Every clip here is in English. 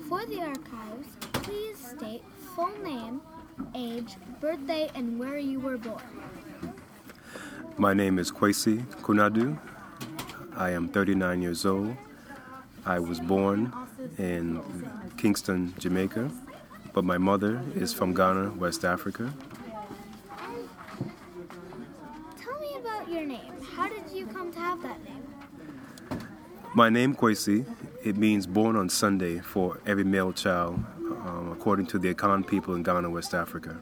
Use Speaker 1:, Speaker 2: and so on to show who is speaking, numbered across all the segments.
Speaker 1: For the archives, please state full name, age, birthday, and where you were born.
Speaker 2: My name is Kwesi Kunadu. I am 39 years old. I was born in Kingston, Jamaica, but my mother is from Ghana, West Africa.
Speaker 1: Tell me about your name. How did you come to have that name?
Speaker 2: My name, Kwesi, it means born on Sunday for every male child, according to the Akan people in Ghana, West Africa.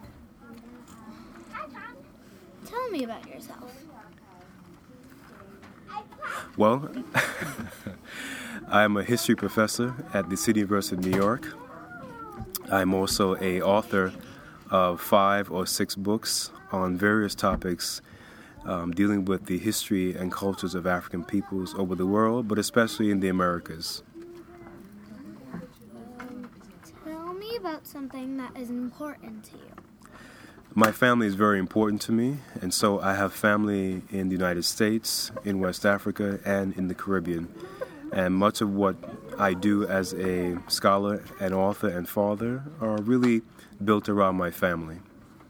Speaker 1: Tell me about yourself.
Speaker 2: Well, I am a history professor at the City University of New York. I'm also an author of 5 or 6 books on various topics dealing with the history and cultures of African peoples over the world, but especially in the Americas.
Speaker 1: Tell me about something that is important to you.
Speaker 2: My family is very important to me, and so I have family in the United States, in West Africa, and in the Caribbean. And much of what I do as a scholar and author and father are really built around my family.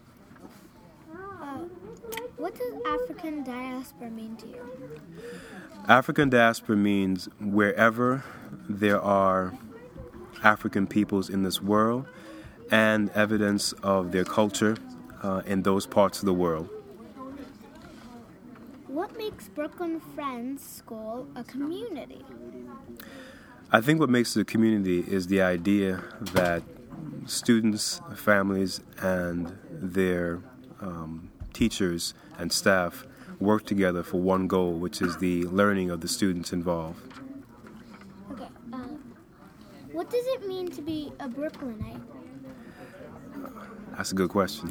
Speaker 1: What does African diaspora mean to you?
Speaker 2: African diaspora means wherever there are African peoples in this world and evidence of their culture in those parts of the world.
Speaker 1: What makes Brooklyn Friends School a community?
Speaker 2: I think what makes it a community is the idea that students, families, and their teachers and staff work together for one goal, which is the learning of the students involved.
Speaker 1: Okay, what does it mean to be a Brooklynite?
Speaker 2: That's a good question.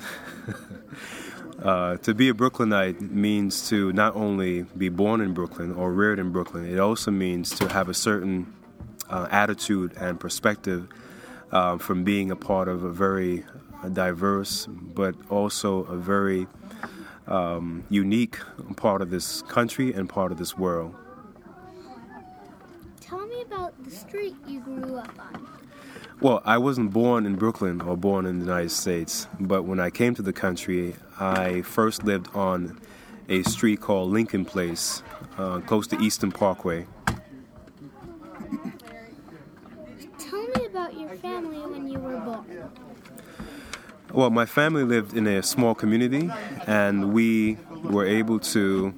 Speaker 2: To be a Brooklynite means to not only be born in Brooklyn or reared in Brooklyn, it also means to have a certain attitude and perspective from being a part of a very diverse but also a very unique part of this country and part of this world.
Speaker 1: Tell me about the street you grew up on.
Speaker 2: Well, I wasn't born in Brooklyn or born in the United States, but when I came to the country, I first lived on a street called Lincoln Place, close to Eastern Parkway.
Speaker 1: Tell me about your family when you were born.
Speaker 2: Well, my family lived in a small community, and we were able to,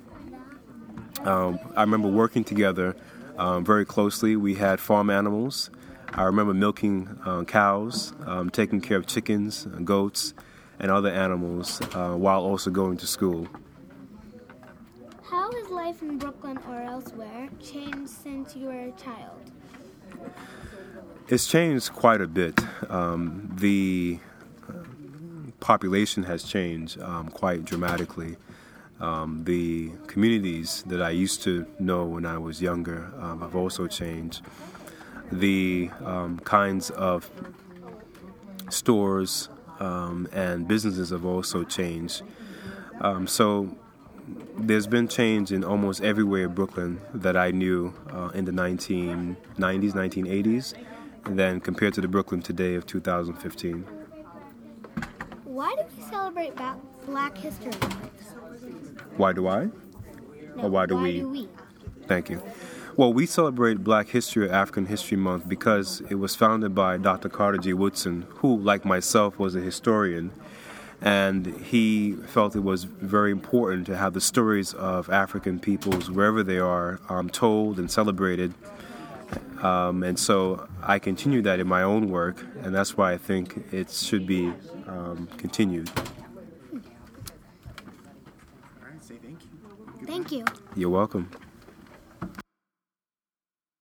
Speaker 2: I remember working together very closely. We had farm animals. I remember milking cows, taking care of chickens, goats, and other animals while also going to school.
Speaker 1: How has life in Brooklyn or elsewhere changed since you were a child?
Speaker 2: It's changed quite a bit. The population has changed quite dramatically. The communities that I used to know when I was younger have also changed. The kinds of stores and businesses have also changed. So there's been change in almost everywhere in Brooklyn that I knew in the 1990s, 1980s, and then compared to the Brooklyn today of 2015.
Speaker 1: Why do we celebrate Black History Month?
Speaker 2: Why do I?
Speaker 1: No,
Speaker 2: Or why do we? Thank you. Well, we celebrate Black History or African History Month because it was founded by Dr. Carter G. Woodson, who, like myself, was a historian, and he felt it was very important to have the stories of African peoples, wherever they are, told and celebrated. And so I continue that in my own work, and that's why I think it should be continued.
Speaker 1: Thank you.
Speaker 2: You're welcome.